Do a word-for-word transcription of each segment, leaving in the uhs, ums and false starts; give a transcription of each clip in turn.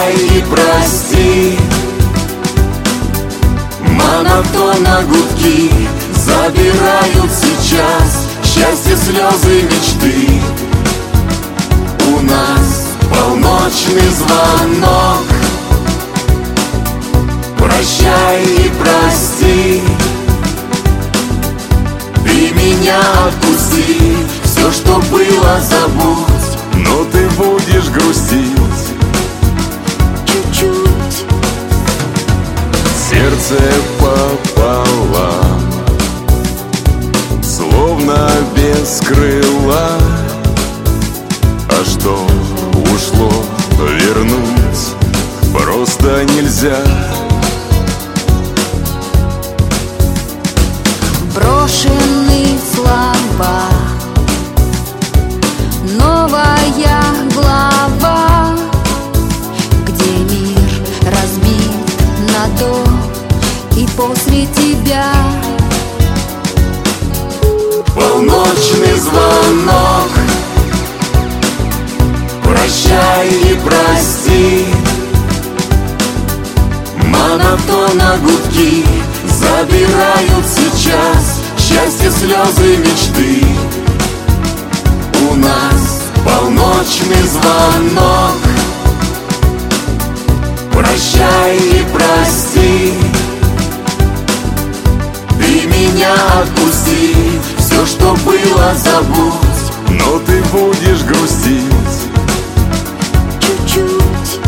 Прощай и прости. Монотонно гудки забирают сейчас счастье, слезы, мечты. У нас полночный звонок. Прощай и прости. Ты меня отпусти, все, что было, забудь. Но ты будешь грустить чуть-чуть. Сердце пополам, словно без крыла. А что ушло, вернуть просто нельзя. Брошенные слова, новая глава, где мир разбит на до и после тебя. Полночный звонок. Прощай и прости. Монотонно гудки забирают сейчас счастье, слезы, мечты. У нас полночный звонок. Прощай и прости. Ты меня отпусти, все, что было, забудь. Но ты будешь грустить чуть-чуть.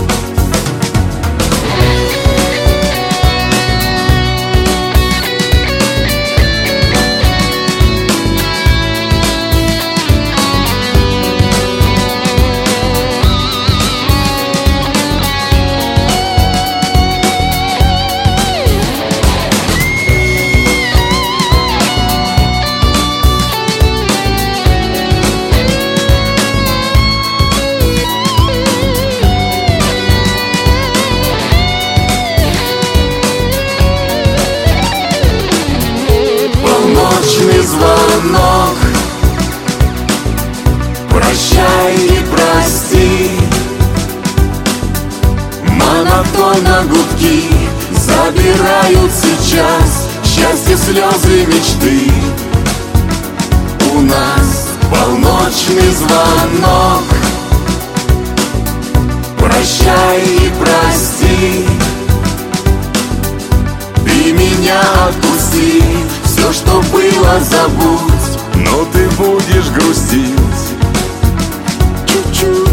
Полночный звонок. Прощай и прости. Монотонно гудки забирают сейчас счастье, слезы, мечты. У нас полночный звонок. Прощай и прости. Ты меня отпусти, все, что было, забудь. Но ты будешь грустить чуть-чуть.